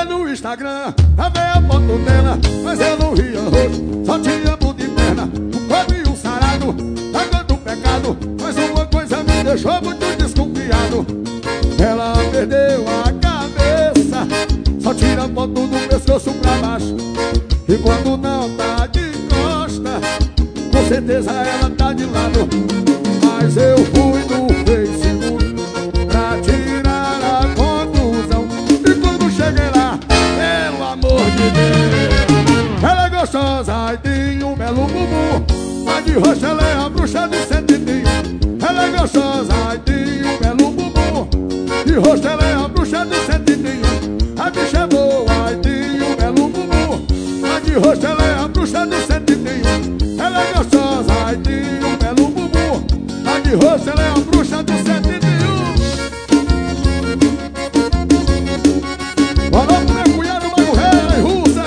Entrei no Instagram, avei a foto dela, mas eu não ria rosto, só tinha bunda e perna, um corpo e um sarado, pagando pecado, mas uma coisa me deixou muito desconfiado. Ela perdeu a cabeça, só tira foto do pescoço pra baixo, e quando não tá de costa, com certeza ela tá de lado. Mas eu fui no Facebook pra tirar a conclusão, e quando cheguei lá, pelo amor de Deus, ela é gostosa e tem um belo bumbum, mas de roxa ela é a bruxa do 101. Ela é gostosa e tem um belo bumbum, de roxa ela é a bruxa do 101. A bicha é boa e tem um belo bumbum, mas de roxa ela é a bruxa do 101. Ela é gostosa e tem um belo bumbum, mas de roxa ela é a bruxa do 101. Bora pro meu cunhado Mago Rei, russa!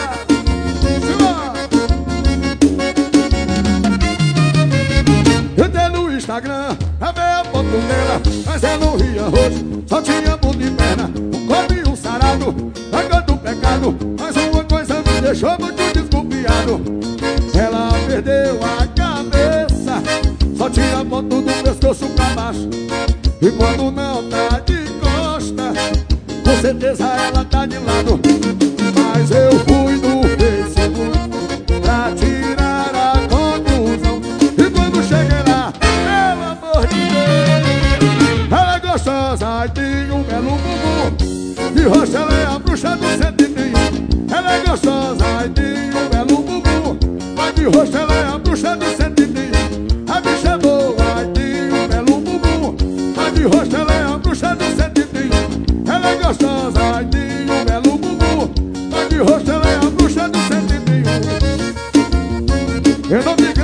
Entrei no Instagram, avei a foto dela, mas eu não ria rosto, só tinha bunda e perna, um corpo e um sarado, pagando pecado, mas uma coisa me deixou muito desconfiado. Ela perdeu a cabeça, só tira foto do pescoço pra baixo, e quando não tá de costa, com certeza ela tá de lado. Mas eu fui no Facebook pra tirar a conclusão, e quando cheguei lá, pelo amor de Deus, ela é gostosa e tem um belo bumbum, de roxa ela é a bruxa do 101. Ela é gostosa e tem um belo bumbum, mas de roxa ela é a bruxa do 101. A bicha é boa e tem um belo bumbum, mas de roxa ela é a bruxa do 101. Ela é gostosa e tem um belo bumbum, mas de roxa ela é a bruxa do 101. Eu não me